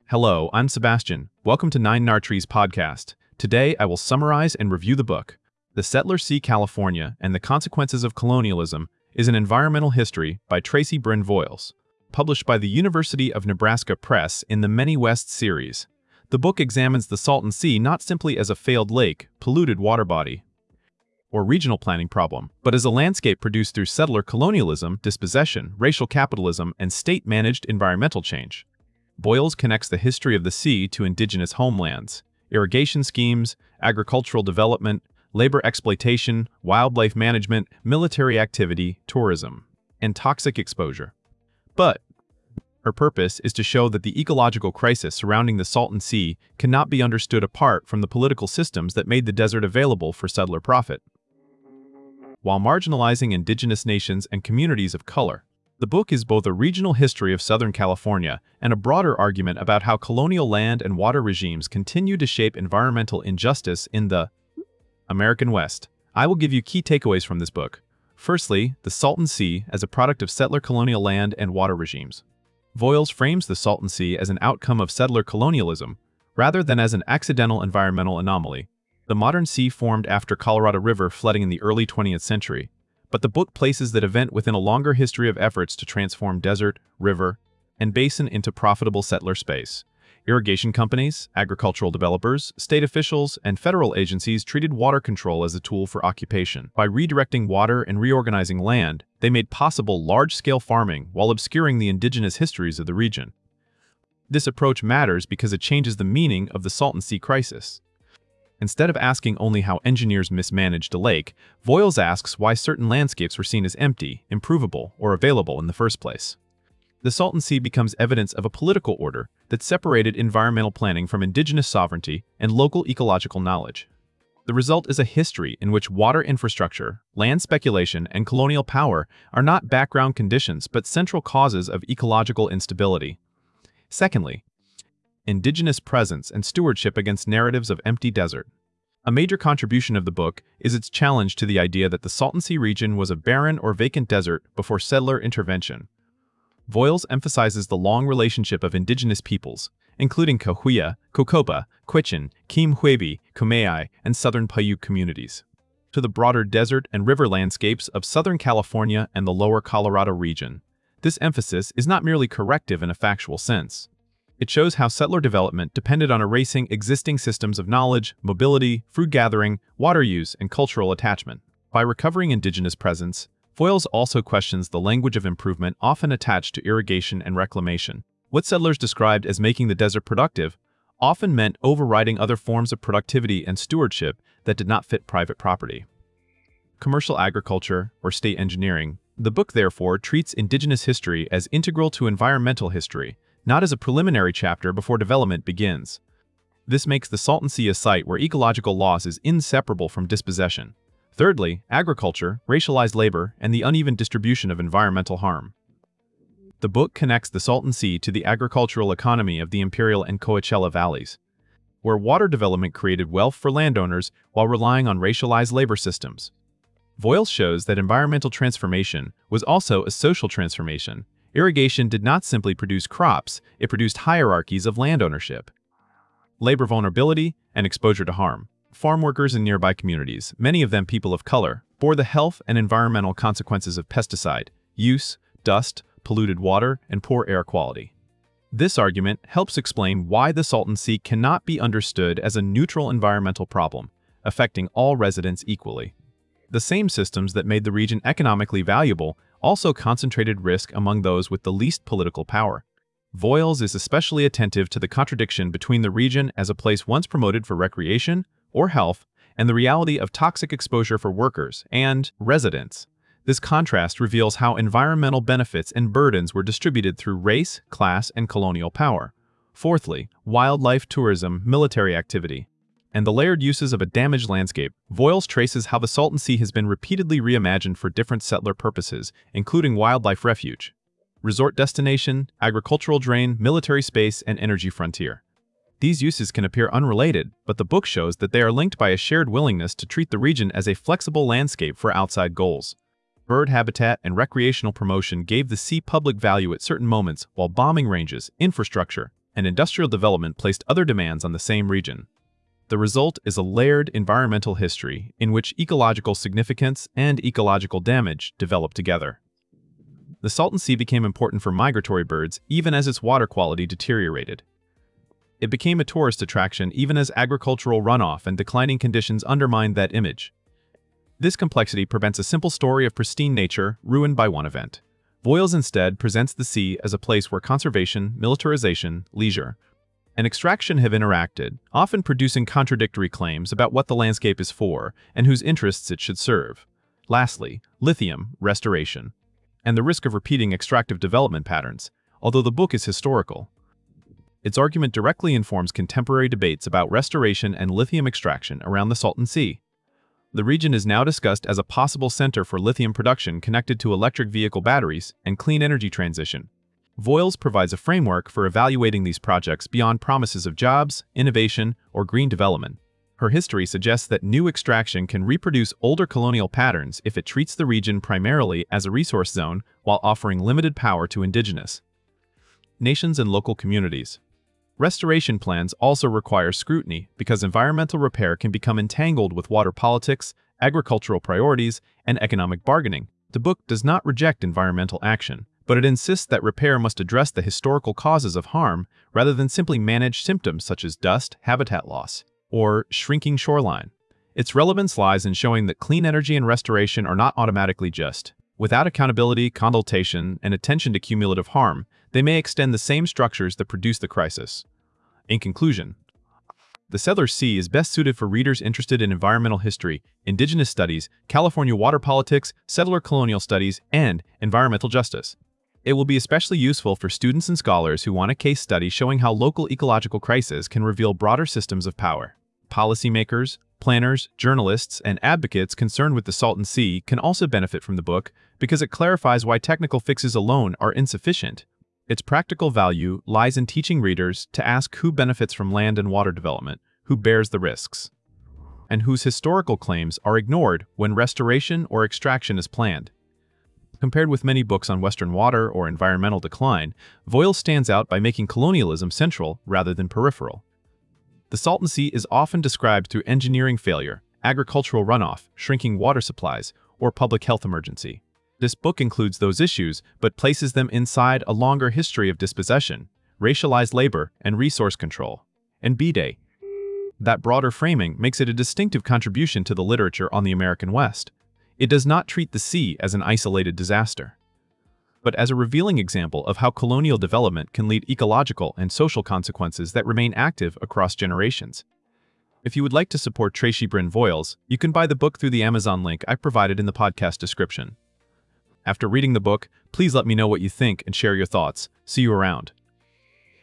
Hello, I'm Sebastian. Welcome to Nine Nartrees podcast. Today, I will summarize and review the book. The Settler Sea, California, and the Consequences of Colonialism is an environmental history by Tracy Bryn Voiles, published by the University of Nebraska Press in the Many West series. The book examines the Salton Sea not simply as a failed lake, polluted water body, or regional planning problem, but as a landscape produced through settler colonialism, dispossession, racial capitalism, and state-managed environmental change. Voiles connects the history of the sea to indigenous homelands, irrigation schemes, agricultural development, labor exploitation, wildlife management, military activity, tourism, and toxic exposure. But her purpose is to show that the ecological crisis surrounding the Salton Sea cannot be understood apart from the political systems that made the desert available for settler profit. While marginalizing indigenous nations and communities of color, the book is both a regional history of Southern California and a broader argument about how colonial land and water regimes continue to shape environmental injustice in the American West. I will give you key takeaways from this book. Firstly, the Salton Sea as a product of settler colonial land and water regimes. Voiles frames the Salton Sea as an outcome of settler colonialism, rather than as an accidental environmental anomaly. The modern sea formed after Colorado River flooding in the early 20th century, but the book places that event within a longer history of efforts to transform desert, river, and basin into profitable settler space. Irrigation companies, agricultural developers, state officials, and federal agencies treated water control as a tool for occupation. By redirecting water and reorganizing land, they made possible large-scale farming while obscuring the indigenous histories of the region. This approach matters because it changes the meaning of the Salton Sea crisis. Instead of asking only how engineers mismanaged a lake, Voiles asks why certain landscapes were seen as empty, improvable, or available in the first place. The Salton Sea becomes evidence of a political order that separated environmental planning from indigenous sovereignty and local ecological knowledge. The result is a history in which water infrastructure, land speculation, and colonial power are not background conditions but central causes of ecological instability. Secondly, indigenous presence and stewardship against narratives of empty desert. A major contribution of the book is its challenge to the idea that the Salton Sea region was a barren or vacant desert before settler intervention. Voiles emphasizes the long relationship of indigenous peoples, including Cahuilla, Cocopa, Quechan, Kimhuevi, Kumeyaay, and Southern Paiute communities, to the broader desert and river landscapes of Southern California and the lower Colorado region. This emphasis is not merely corrective in a factual sense. It shows how settler development depended on erasing existing systems of knowledge, mobility, food gathering, water use, and cultural attachment. By recovering indigenous presence, Voiles also questions the language of improvement often attached to irrigation and reclamation. What settlers described as making the desert productive often meant overriding other forms of productivity and stewardship that did not fit private property. Commercial agriculture, or state engineering. The book therefore treats indigenous history as integral to environmental history, not as a preliminary chapter before development begins. This makes the Salton Sea a site where ecological loss is inseparable from dispossession. Thirdly, agriculture, racialized labor, and the uneven distribution of environmental harm. The book connects the Salton Sea to the agricultural economy of the Imperial and Coachella valleys, where water development created wealth for landowners while relying on racialized labor systems. Voiles shows that environmental transformation was also a social transformation. Irrigation did not simply produce crops, it produced hierarchies of land ownership, labor vulnerability, and exposure to harm. Farm workers in nearby communities, many of them people of color, bore the health and environmental consequences of pesticide use, dust, polluted water, and poor air quality. This argument helps explain why the Salton Sea cannot be understood as a neutral environmental problem, affecting all residents equally. The same systems that made the region economically valuable also concentrated risk among those with the least political power. Voiles is especially attentive to the contradiction between the region as a place once promoted for recreation or health and the reality of toxic exposure for workers and residents. This contrast reveals how environmental benefits and burdens were distributed through race, class, and colonial power. Fourthly, wildlife tourism, military activity, and the layered uses of a damaged landscape. Voiles traces how the Salton Sea has been repeatedly reimagined for different settler purposes, including wildlife refuge, resort destination, agricultural drain, military space, and energy frontier. These uses can appear unrelated, but the book shows that they are linked by a shared willingness to treat the region as a flexible landscape for outside goals. Bird habitat and recreational promotion gave the sea public value at certain moments, while bombing ranges, infrastructure, and industrial development placed other demands on the same region. The result is a layered environmental history in which ecological significance and ecological damage develop together. The Salton Sea became important for migratory birds even as its water quality deteriorated. It became a tourist attraction even as agricultural runoff and declining conditions undermined that image. This complexity prevents a simple story of pristine nature ruined by one event. Voiles instead presents the sea as a place where conservation, militarization, leisure, and extraction have interacted, often producing contradictory claims about what the landscape is for and whose interests it should serve. Lastly, lithium, restoration, and the risk of repeating extractive development patterns, although the book is historical. Its argument directly informs contemporary debates about restoration and lithium extraction around the Salton Sea. The region is now discussed as a possible center for lithium production connected to electric vehicle batteries and clean energy transition. Voiles provides a framework for evaluating these projects beyond promises of jobs, innovation, or green development. Her history suggests that new extraction can reproduce older colonial patterns if it treats the region primarily as a resource zone while offering limited power to indigenous nations and local communities. Restoration plans also require scrutiny because environmental repair can become entangled with water politics, agricultural priorities, and economic bargaining. The book does not reject environmental action, but it insists that repair must address the historical causes of harm rather than simply manage symptoms such as dust, habitat loss, or shrinking shoreline. Its relevance lies in showing that clean energy and restoration are not automatically just. Without accountability, consultation, and attention to cumulative harm, they may extend the same structures that produce the crisis. In conclusion, The Settler Sea is best suited for readers interested in environmental history, indigenous studies, California water politics, settler colonial studies, and environmental justice. It will be especially useful for students and scholars who want a case study showing how local ecological crises can reveal broader systems of power. Policymakers, planners, journalists, and advocates concerned with the Salton Sea can also benefit from the book because it clarifies why technical fixes alone are insufficient. Its practical value lies in teaching readers to ask who benefits from land and water development, who bears the risks, and whose historical claims are ignored when restoration or extraction is planned. Compared with many books on Western water or environmental decline, Voiles stands out by making colonialism central rather than peripheral. The Salton Sea is often described through engineering failure, agricultural runoff, shrinking water supplies, or public health emergency. This book includes those issues, but places them inside a longer history of dispossession, racialized labor, and resource control. And B-Day. That broader framing makes it a distinctive contribution to the literature on the American West. It does not treat the sea as an isolated disaster, but as a revealing example of how colonial development can lead ecological and social consequences that remain active across generations. If you would like to support Tracy Bryn Voiles, you can buy the book through the Amazon link I provided in the podcast description. After reading the book, please let me know what you think and share your thoughts. See you around.